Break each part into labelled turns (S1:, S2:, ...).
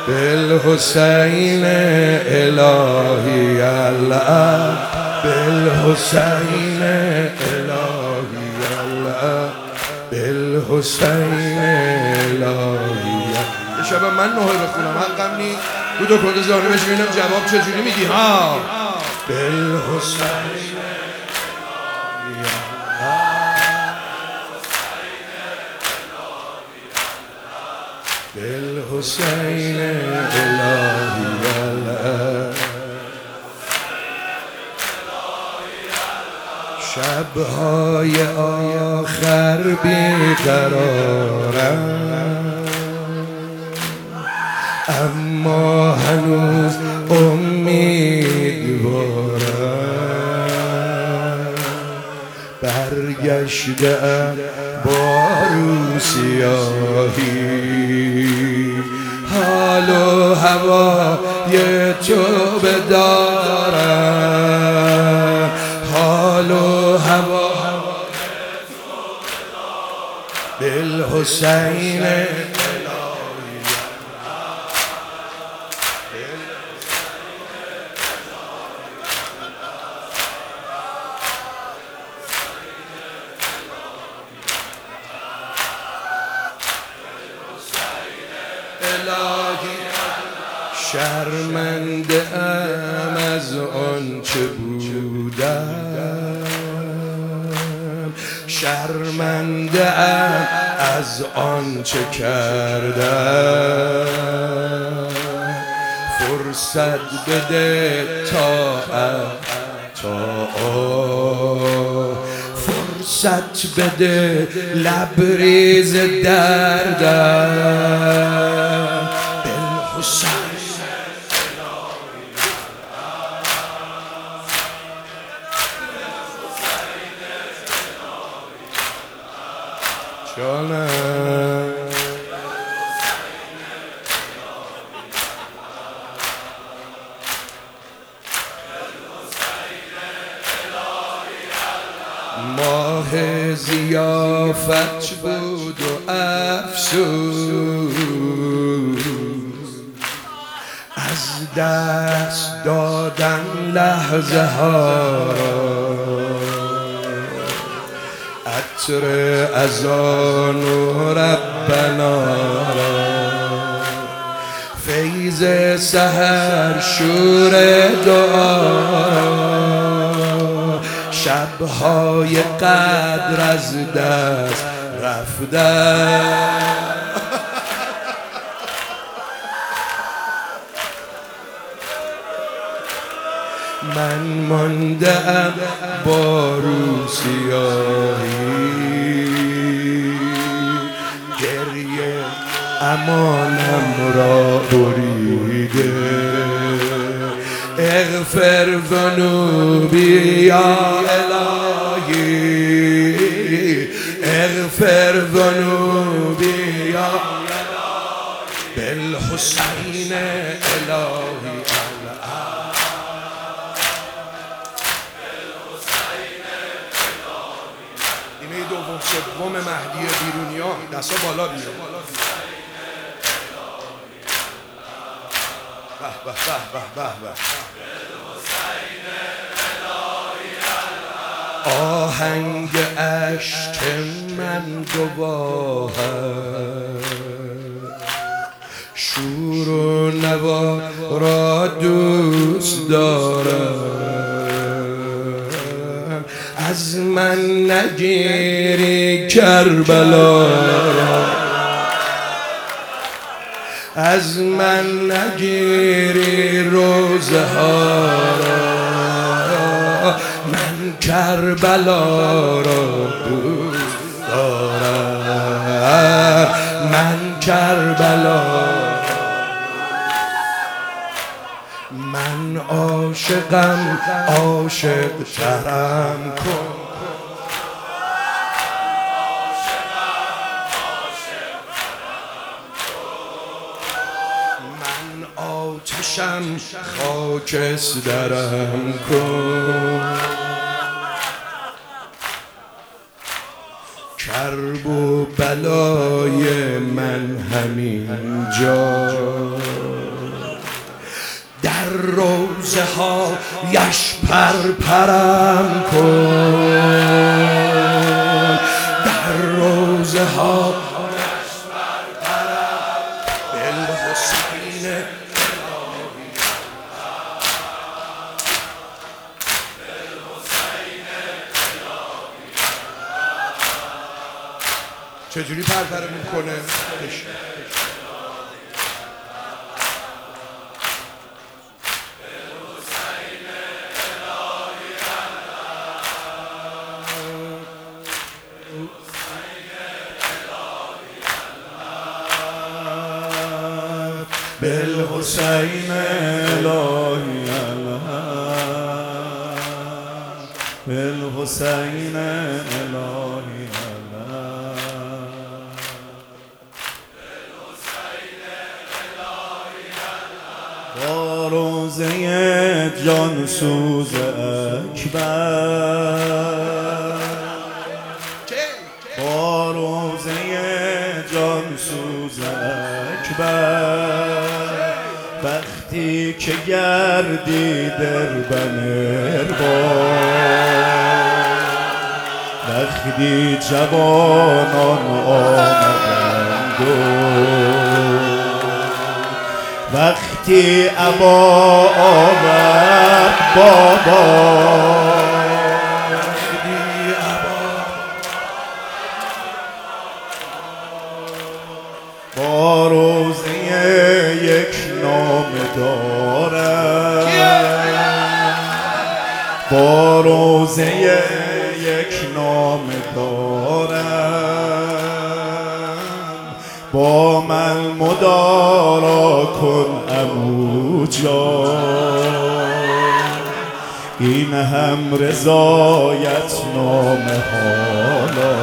S1: بالحسین الهی الله بالحسین الهی الله بالحسین الهی. یه شب من نوحه بخونم حقم نی تو دو کرد زانه بهش ببینم جواب چجوری میدی ها. بالحسین بالحسین الهی الله. شبهای آخر بیقرارم اما هنوز امیدوارم. برگشتم با رو سیاهی حال و هوای تو بدارم. حال و هوا بالحسین شرمنده ام از آنچه بودم. شرمنده ام از آنچه کردم. فرصت بده تا فرصت بده لبریز دردم. بالحسین جانم ماه ضیافت بود و افسوس از دست دادن لحظه ها. عطر اذان و ربنا فیض سحر شور دعا. شبهای قدر از دست رفتن. من ماندم با رو سیاهی گریه امانم را بریده. اغفر ذنوبی یا الهی اغفر ذنوبی یا بالحسین الهی دوم سوم مهدی بیرونیان دستا بالا بیار. به به به به به. آهنگ اشک من گواه شور و نوا را دوست دارم. از من نگیری کربلا را. از من نگیری روزه ها را. من کربلا را دوست دارم. من کربلا من عاشقم عاشق ترم کن. من آتشم خاکسترم کن. کرب و بلای من همین جا روزه هایش پرپرم کن، در روزه هایش پرپرم بالحسین. چجوری پرپره میکنه؟
S2: بالحسین الهی الله، بالحسین الهی الله، با روزه جانسوز اکبر، با روزه جانسوز اکبر، وقتی که گردی در بنربان، وقتی جوانان آمدند وقتی ابا آورد بابا،
S1: وقتی ابا
S2: با روزه یک نامه دارم، با روزه یک نامه دارم، با من مدارا کن عمو جان، این هم رضایت نامه حالا،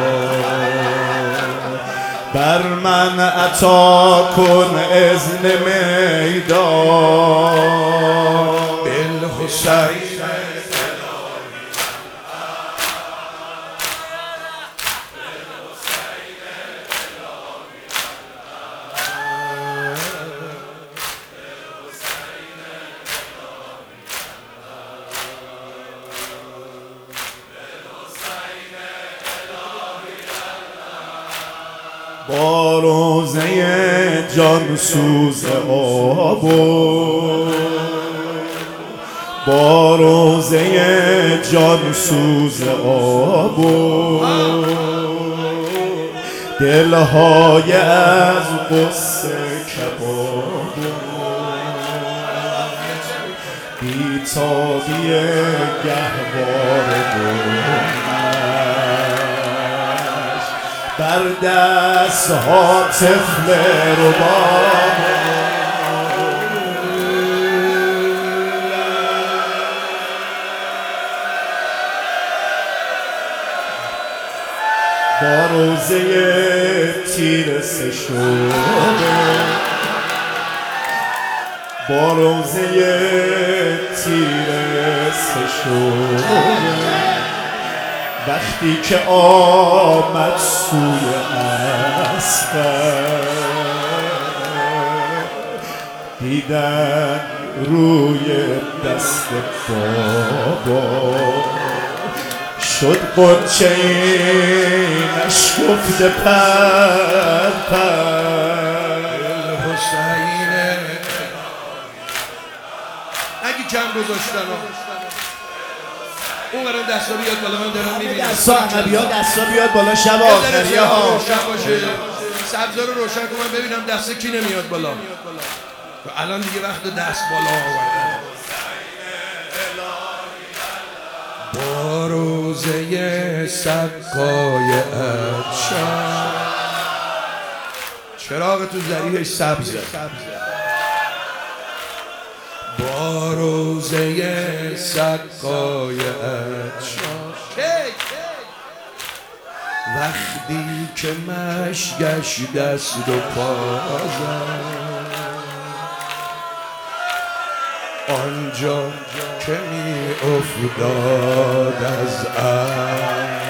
S2: بر من عطا کن اذن میدان،
S1: بالحسین.
S2: با روزه جانسوز آبو، با روزه جانسوز آبو، دلهای از قصه کبابو، بیتابی گهواره بر دست ها طفل رباب، با روزه تیر سشوره، با روزه تیر سشوره، وقتی که آمد سوی اسقر، دیدن روی دست بابا، شد قنچه اینش گفته پر پر.
S1: حسین اگه کم گذاشتن اون برای دستا بیاد بالا، من دارم میبینم
S2: دستا عقبی ها دستا بیاد بالا، شب آخری ها
S1: روشن باشه، سبزا رو روشن کن من ببینم دست کی نمیاد بالا. الان دیگه وقت دست بالا آورده. با روزه سقای ارشد، چراغ تو ذریعش سبزه، با روزه سقای ارشد، وقتی که مشگش دست و پا زد، آنجا که می افتاد از عرش،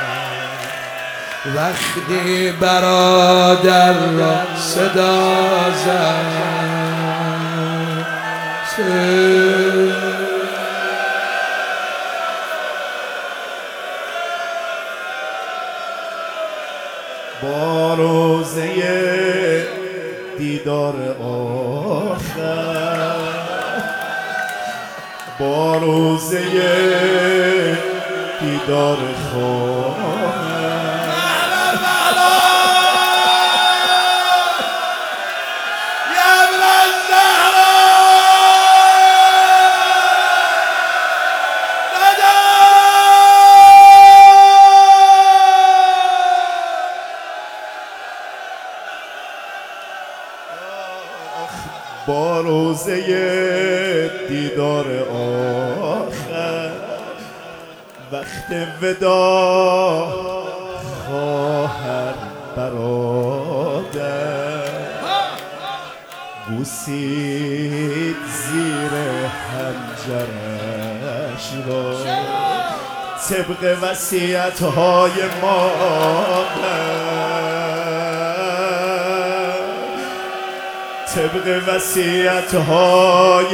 S1: وقتی برادر را صدا زد،
S2: با روزه دیدار آخر، با روزه دیدار خواهر، با روزه دیدار آخر، وقت ودا خواهر برادر بوسید زیر حنجرش را، طبق وصیت‌های مادر، طبق وصیت‌های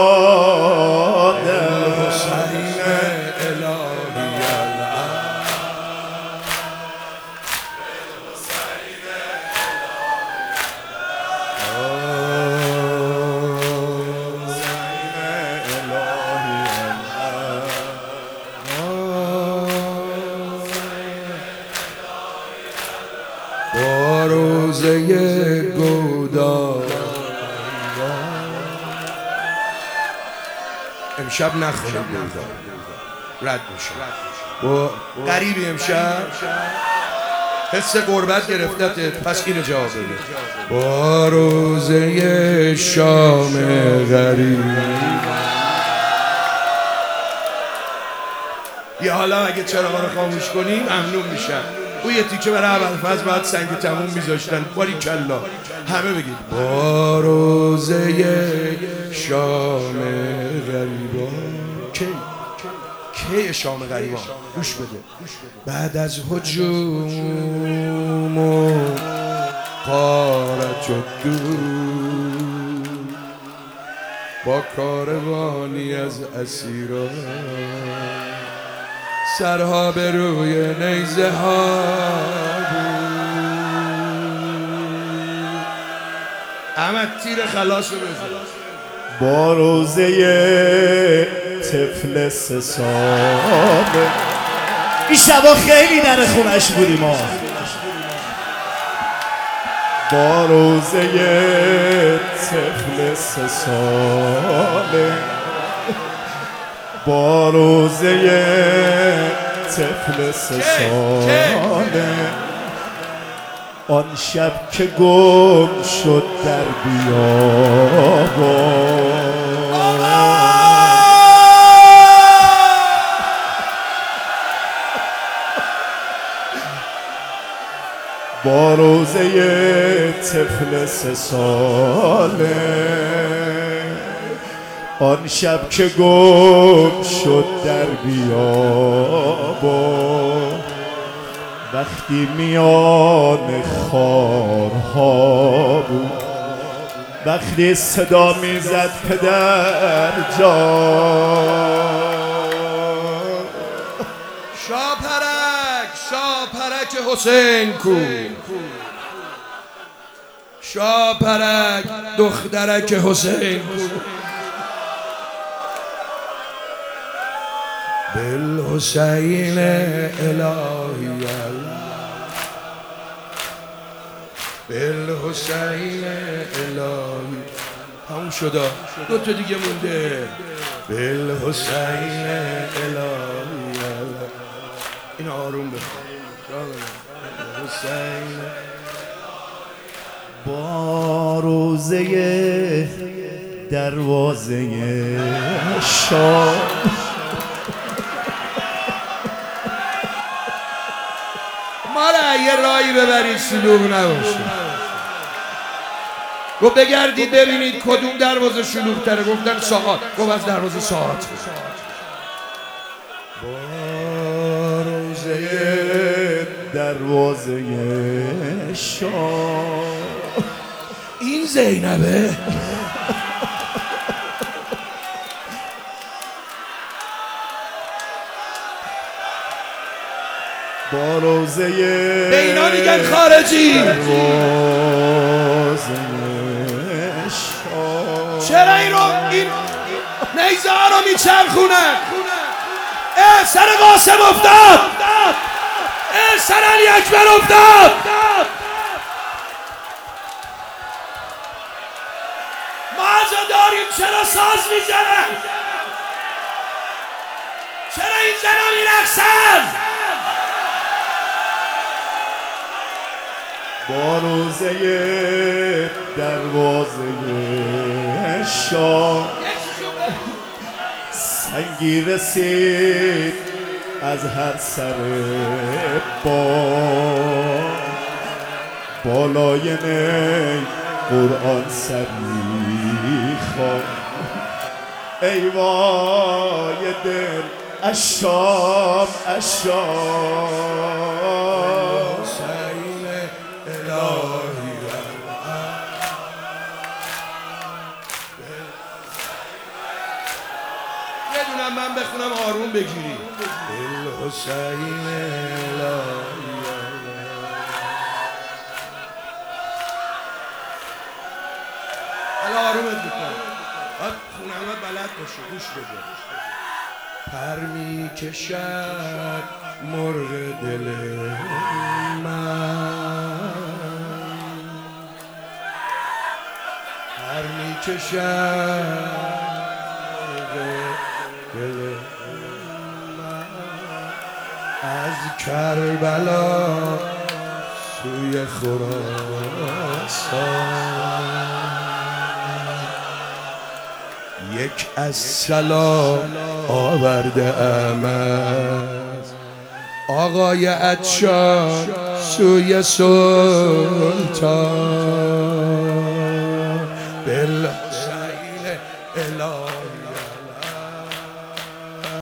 S2: مادر.
S1: حسین الهی با روزه گودار امشب نخونم گودار رد میشه. با غریبی امشب حس غربت گرفتت، پس اینو جواب بده. با روزه شام غریب یه حالا اگه چراغا رو خاموش کنیم ممنون میشم. او یه تیکه برای ابوالفضل باید سنگ تموم میذاشتن. باریکلا همه بگید با روزه شام غریبان. کی شام غریبان؟ گوش بده. بعد از هجوم و غارت و دود با کاروانی از اسیران سرها به روی نیزه ها بود. احمد تیر خلاص رو بزن.
S2: با روزه طفل 3 ساله، این شبا خیلی در خونش بودیم ما. با روزه طفل 3 ساله، با روزه طفل 3 ساله، آن شب که گم شد در بیابان، با روزه طفل 3 ساله، آن شب که گم شد در بیابان، وقتی میان خارها بود، وقتی صدا میزد پدر جان.
S1: شاپرک حسین کو، شاپرک دخترک حسین کو. بالحسین الهی بالحسین الهی. تموم شده، 2 تا دیگه مونده. بالحسین الهی. این آروم بخون. حسین
S2: با روزه دروازه شام،
S1: ما را یه راهی ببرید شلوغ نباشه. گفت بگردید ببینید کدوم دروازه شلوغ تره. گفتن ساعت. گفت از دروازه ساعت.
S2: با روزه دروازه شام،
S1: این زینبه
S2: با روزه
S1: به اینا میگن خارجی. چرا این نیزه ها رو میچرخونه؟ سر قاسم افتاد، سر علی اکبر افتاد. ما ازا داریم چرا ساز میزنن؟ چرا این زنا میرقصن؟
S2: با روزه دروازه شاه سنگی رسید از هر سر بالای نی قرآن سری خواه. ای وای دل اشام
S1: حسین الهی یه دونم من بخونم آروم بگیری. حسین الهی حالا آرومت میکنم، باید خونمت بلد باشه، گوش بده. پر میکشد مرغ دل من، پر میکشد مرغ دل من از کربلا سوی خراسان. یک السلام آورده ام از آقای عطشان سوی سلطان. بالحسین الهی